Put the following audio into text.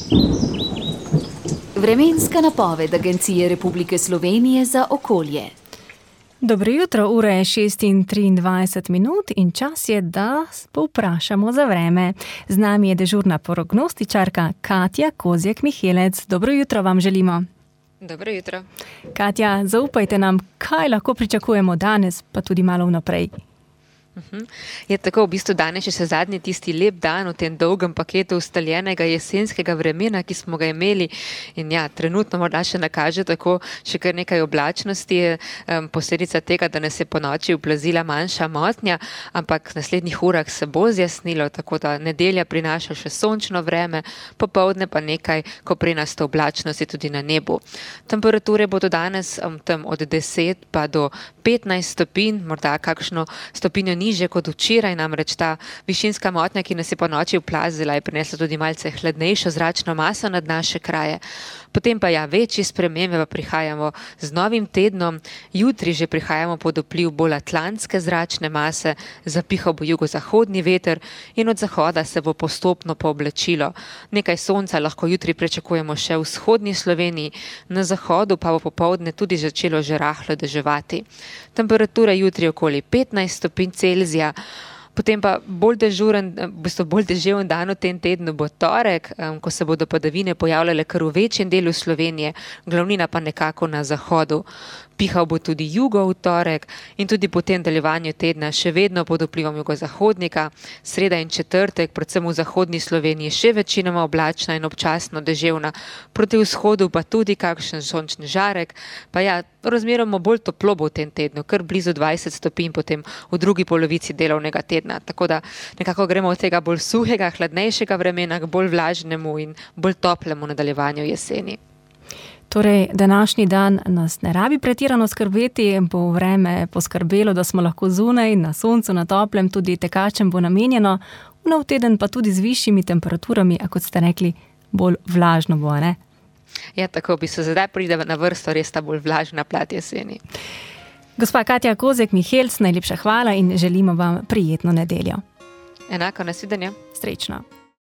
Vremenska napoved Agencije Republike Slovenije za okolje. Dobro jutro, ura je 6:23 in čas je, da povprašamo za vreme. Z nami je dežurna prognostičarka Katja Kozjek-Mihelec. Dobro jutro vam želimo. Dobro jutro. Katja, zaupajte nam, kaj lahko pričakujemo danes, pa tudi malo vnaprej. Je tako, v bistvu danes je še zadnji tisti lep dan v tem dolgem paketu ustaljenega jesenskega vremena, ki smo ga imeli in ja, trenutno morda še nakaže tako še kar nekaj oblačnosti, posledica tega, da nas je po noči oplazila manjša motnja, ampak v naslednjih urah se bo zjasnilo, tako da nedelja prinaša še sončno vreme, popoldne pa nekaj, ko prinasto oblačnosti tudi na nebu. Temperature bodo danes tam od 10 pa do 15 stopinj, morda kakšno stopinjo nižje kot včeraj, namreč ta višinska motnja, ki nas je po noči oplazila, je prinesla tudi malce hladnejšo zračno maso nad naše kraje. Potem pa ja, večji spremembe pa prihajamo z novim tednom. Jutri že prihajamo pod vpliv bolj atlantske zračne mase, zapihal bo jugozahodni veter in od zahoda se bo postopno pooblačilo. Nekaj sonca lahko jutri pričakujemo še v vzhodni Sloveniji, na zahodu pa bo popoldne tudi začelo že rahlo deževati. Temperatura jutri okoli 15 stopinj Celzija. Potem pa bolj deževen dan v tem tednu bo torek, ko se bodo padavine pojavljale kar v večjem delu Slovenije, glavnina pa nekako na zahodu. Pihal bo tudi jugo v torek in tudi po tem nadaljevanju tedna še vedno pod vplivom jugozahodnika. Sreda in četrtek, predvsem v zahodni Sloveniji, še večinoma oblačna in občasno deževna. Proti vzhodu pa tudi kakšen sončni žarek. Pa ja, razmeroma bolj toplo bo v tem tednu, kar blizu 20 stopinj potem v drugi polovici delovnega tedna. Tako da nekako gremo od tega bolj suhega, hladnejšega vremena k bolj vlažnemu in bolj toplemu nadaljevanju jeseni. Torej, današnji dan nas ne rabi pretirano skrbeti, bo vreme poskrbelo, da smo lahko zunaj, na soncu, na toplem, tudi tekačem bo namenjeno, nov teden pa tudi z višjimi temperaturami, a kot ste rekli, bolj vlažno bo, ne? Ja, tako bi se zdaj pride na vrsto res ta bolj vlažna plat jeseni. Gospa Katja Kozjek-Mihelec, najlepša hvala in želimo vam prijetno nedeljo. Enako, nasvidenje. Srečno.